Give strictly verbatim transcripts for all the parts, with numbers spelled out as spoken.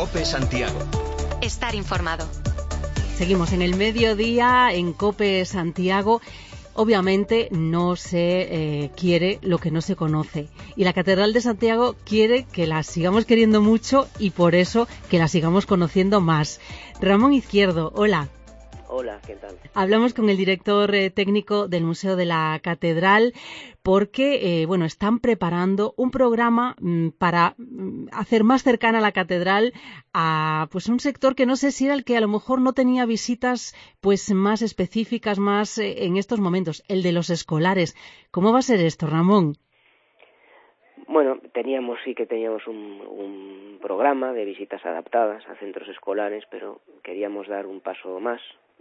COPE Santiago. Estar informado. Seguimos en el mediodía en COPE Santiago. Obviamente no se eh, quiere lo que no se conoce. Y la Catedral de Santiago quiere que la sigamos queriendo mucho y por eso que la sigamos conociendo más. Ramón Izquierdo, hola. Hola, ¿qué tal? Hablamos con el director eh, técnico del Museo de la Catedral porque, eh, bueno, están preparando un programa mm, para mm, hacer más cercana la Catedral a, pues, un sector que no sé si era el que a lo mejor no tenía visitas, pues, más específicas, más eh, en estos momentos, el de los escolares. ¿Cómo va a ser esto, Ramón? Bueno, teníamos, sí que teníamos un, un programa de visitas adaptadas a centros escolares, pero queríamos dar un paso más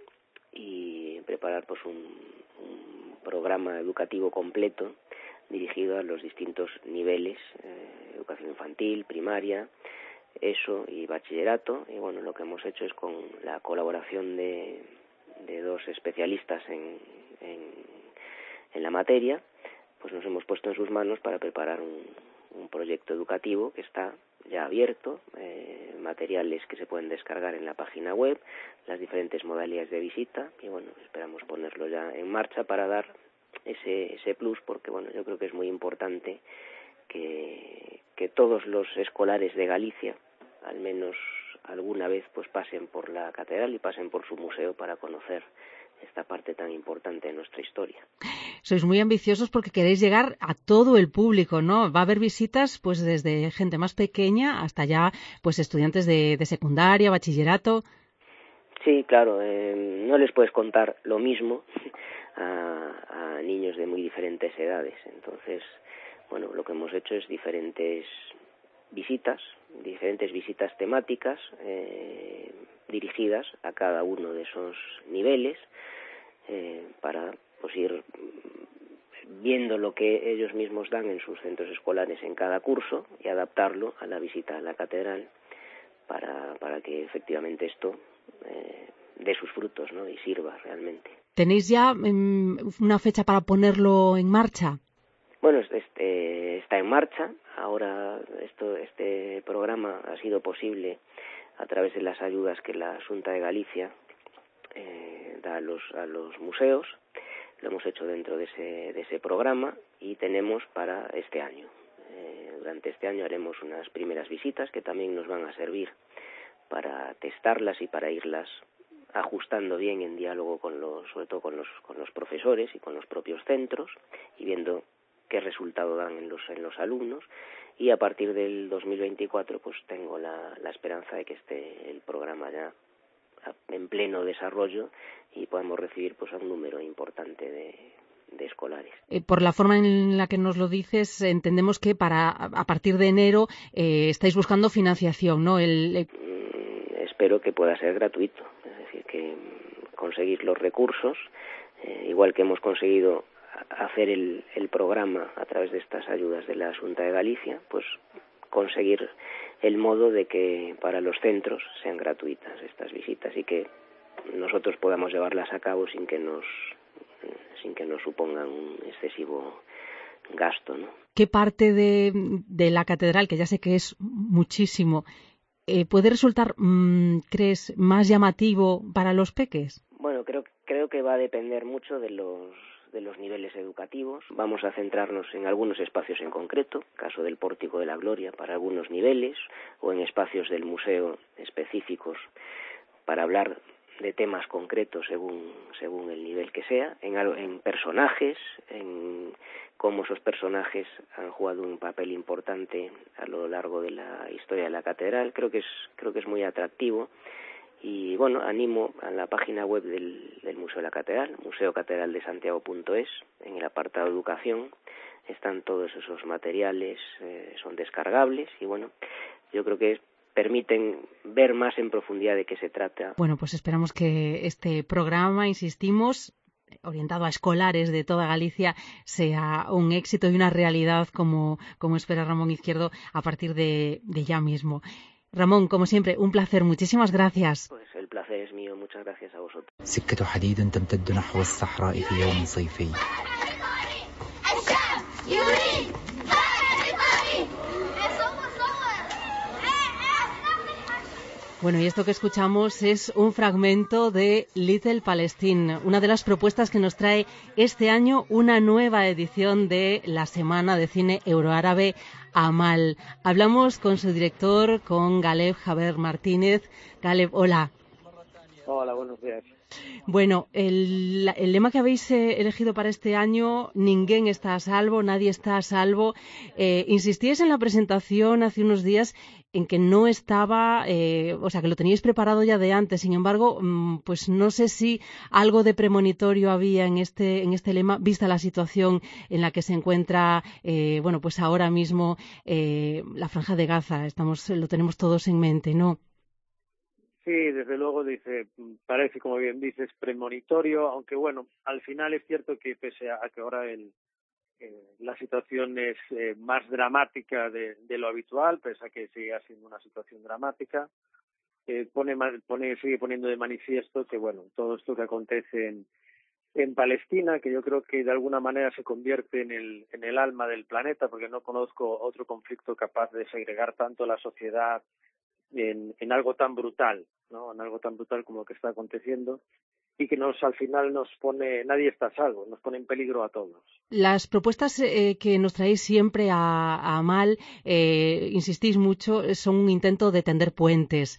y preparar pues un, un programa educativo completo dirigido a los distintos niveles, eh, educación infantil, primaria, ESO y bachillerato. Y bueno, lo que hemos hecho es con la colaboración de, de dos especialistas en, en, en la materia, pues nos hemos puesto en sus manos para preparar un, un proyecto educativo que está ya abierto, eh, materiales que se pueden descargar en la página web, las diferentes modalidades de visita y bueno, esperamos ponerlo ya en marcha para dar ese, ese plus, porque bueno, yo creo que es muy importante que, que todos los escolares de Galicia, al menos alguna vez, pues pasen por la catedral y pasen por su museo para conocer esta parte tan importante de nuestra historia. Sois muy ambiciosos porque queréis llegar a todo el público, ¿no? Va a haber visitas pues desde gente más pequeña hasta ya pues estudiantes de, de secundaria, bachillerato. Sí, claro, eh, no les puedes contar lo mismo a, a niños de muy diferentes edades. Entonces, bueno, lo que hemos hecho es diferentes visitas, diferentes visitas temáticas eh, dirigidas a cada uno de esos niveles eh, para pues ir viendo lo que ellos mismos dan en sus centros escolares en cada curso y adaptarlo a la visita a la catedral para, para que efectivamente esto eh, dé sus frutos, ¿no? Y sirva realmente. ¿Tenéis ya um, una fecha para ponerlo en marcha? Bueno, este está en marcha. Ahora esto, este programa ha sido posible a través de las ayudas que la Xunta de Galicia eh, da a los, a los museos. Lo hemos hecho dentro de ese, de ese programa y tenemos para este año. Eh, durante este año haremos unas primeras visitas que también nos van a servir para testarlas y para irlas ajustando bien en diálogo con los, sobre todo con los, con los profesores y con los propios centros y viendo qué resultado dan en los, en los alumnos. Y a partir del dos mil veinticuatro pues tengo la, la esperanza de que esté el programa ya en pleno desarrollo y podemos recibir pues a un número importante de, de escolares. Eh, por la forma en la que nos lo dices, entendemos que para a partir de enero eh, estáis buscando financiación, ¿no? El, el... Mm, espero que pueda ser gratuito, es decir, que conseguir los recursos, eh, igual que hemos conseguido hacer el, el programa a través de estas ayudas de la Xunta de Galicia, pues conseguir el modo de que para los centros sean gratuitas estas visitas y que nosotros podamos llevarlas a cabo sin que nos sin que nos supongan un excesivo gasto, ¿no? ¿Qué parte de, de la catedral, que ya sé que es muchísimo, eh, puede resultar, mmm, crees, más llamativo para los peques? Bueno, creo creo que va a depender mucho de los de los niveles educativos. Vamos a centrarnos en algunos espacios en concreto, caso del Pórtico de la Gloria para algunos niveles, o en espacios del museo específicos para hablar de temas concretos según según el nivel que sea, en, en personajes, en cómo esos personajes han jugado un papel importante a lo largo de la historia de la catedral. Creo que es creo que es muy atractivo. Y bueno, animo a la página web del, del Museo de la Catedral, museo catedral de santiago punto es, en el apartado Educación, están todos esos materiales, eh, son descargables y bueno, yo creo que permiten ver más en profundidad de qué se trata. Bueno, pues esperamos que este programa, insistimos, orientado a escolares de toda Galicia, sea un éxito y una realidad como, como espera Ramón Izquierdo a partir de, de ya mismo. Ramón, como siempre, un placer. Muchísimas gracias. Pues el placer es mío. Muchas gracias a vosotros. سكة حديد تمتد نحو الصحراء في يوم صيفي. Bueno, y esto que escuchamos es un fragmento de Little Palestine, una de las propuestas que nos trae este año una nueva edición de la Semana de Cine Euroárabe Amal. Hablamos con su director, con Galeb Jaber Martínez. Galeb, hola. Hola, buenos días. Bueno, el, el lema que habéis eh, elegido para este año, ninguén está a salvo, nadie está a salvo. Eh, insistíais en la presentación hace unos días en que no estaba, eh, o sea, que lo teníais preparado ya de antes. Sin embargo, mmm, pues no sé si algo de premonitorio había en este, en este lema, vista la situación en la que se encuentra, eh, bueno, pues ahora mismo eh, la Franja de Gaza. Estamos, lo tenemos todos en mente, ¿no? Sí, desde luego dice, parece, como bien dices, premonitorio, aunque bueno, al final es cierto que pese a que ahora el, eh, la situación es eh, más dramática de, de lo habitual, pese a que sigue siendo una situación dramática, eh, pone, pone, sigue poniendo de manifiesto que bueno, todo esto que acontece en, en Palestina, que yo creo que de alguna manera se convierte en el, en el alma del planeta, porque no conozco otro conflicto capaz de segregar tanto la sociedad En, en algo tan brutal, ¿no? En algo tan brutal como lo que está aconteciendo y que nos al final nos pone, nadie está a salvo, nos pone en peligro a todos. Las propuestas eh, que nos traéis siempre a, a Amal, eh, insistís mucho, son un intento de tender puentes.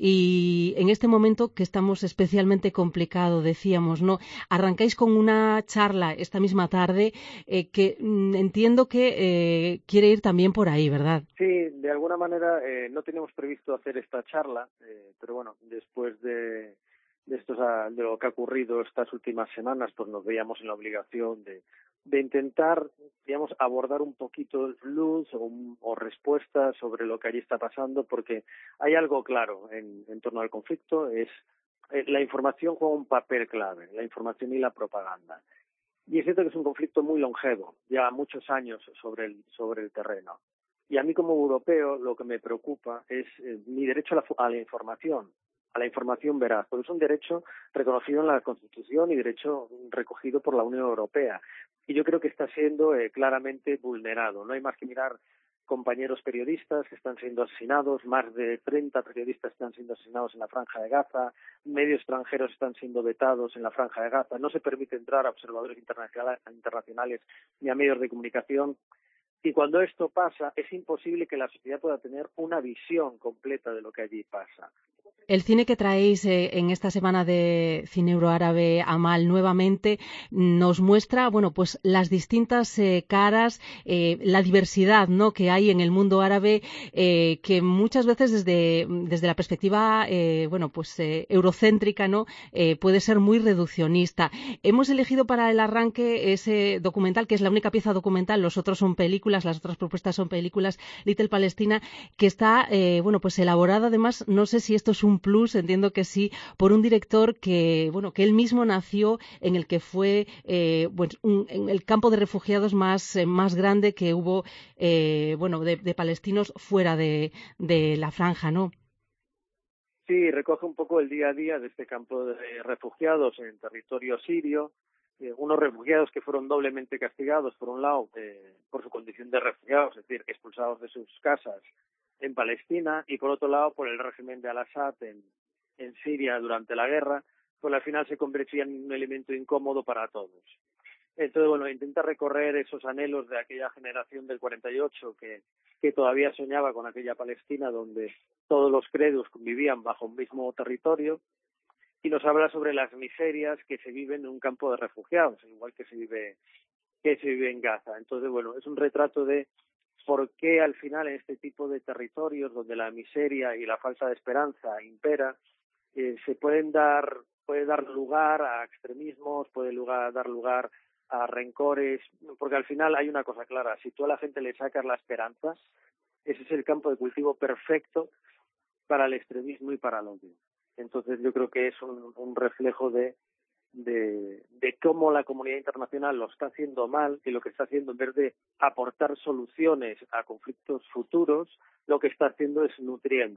Y en este momento que estamos especialmente complicado, decíamos, ¿no? Arrancáis con una charla esta misma tarde eh, que mm, entiendo que eh, quiere ir también por ahí, ¿verdad? Sí, de alguna manera eh, no teníamos previsto hacer esta charla, eh, pero bueno, después de, de, estos, de lo que ha ocurrido estas últimas semanas, pues nos veíamos en la obligación de, de intentar, digamos, abordar un poquito luz o, o respuestas sobre lo que allí está pasando, porque hay algo claro en, en torno al conflicto, es eh, la información juega un papel clave, la información y la propaganda. Y es cierto que es un conflicto muy longevo, lleva muchos años sobre el, sobre el terreno. Y a mí como europeo lo que me preocupa es eh, mi derecho a la, a la información, a la información veraz, porque es un derecho reconocido en la Constitución y derecho recogido por la Unión Europea. Y yo creo que está siendo eh, claramente vulnerado. No hay más que mirar compañeros periodistas que están siendo asesinados, más de treinta periodistas están siendo asesinados en la Franja de Gaza, medios extranjeros están siendo vetados en la Franja de Gaza, no se permite entrar a observadores internacionales ni a medios de comunicación. Y cuando esto pasa, es imposible que la sociedad pueda tener una visión completa de lo que allí pasa. El cine que traéis eh, en esta semana de cine euroárabe Amal nuevamente nos muestra, bueno, pues las distintas eh, caras, eh, la diversidad, ¿no?, que hay en el mundo árabe, eh, que muchas veces desde, desde la perspectiva, eh, bueno, pues eh, eurocéntrica, ¿no?, eh, puede ser muy reduccionista. Hemos elegido para el arranque ese documental, que es la única pieza documental, los otros son películas, las otras propuestas son películas, Little Palestina, que está, eh, bueno, pues elaborada además, no sé si esto es un plus, entiendo que sí, por un director que, bueno, que él mismo nació en el que fue, eh, pues un, en el campo de refugiados más, eh, más grande que hubo, eh, bueno, de, de palestinos fuera de, de la franja, ¿no? Sí, recoge un poco el día a día de este campo de refugiados en territorio sirio, eh, unos refugiados que fueron doblemente castigados, por un lado, eh, por su condición de refugiados, es decir, expulsados de sus casas en Palestina, y por otro lado por el régimen de Al-Assad en, en Siria durante la guerra, pues al final se convertía en un elemento incómodo para todos. Entonces, bueno, intenta recorrer esos anhelos de aquella generación del cuarenta y ocho que, que todavía soñaba con aquella Palestina donde todos los credos convivían bajo un mismo territorio, y nos habla sobre las miserias que se viven en un campo de refugiados, igual que se vive, que se vive en Gaza. Entonces, bueno, es un retrato de por qué al final en este tipo de territorios donde la miseria y la falta de esperanza impera, eh, se pueden dar, puede dar lugar a extremismos, puede lugar, dar lugar a rencores, porque al final hay una cosa clara, si tú a la gente le sacas la esperanza, ese es el campo de cultivo perfecto para el extremismo y para el odio. Entonces yo creo que es un, un reflejo de De, de cómo la comunidad internacional lo está haciendo mal y lo que está haciendo, en vez de aportar soluciones a conflictos futuros, lo que está haciendo es nutriendo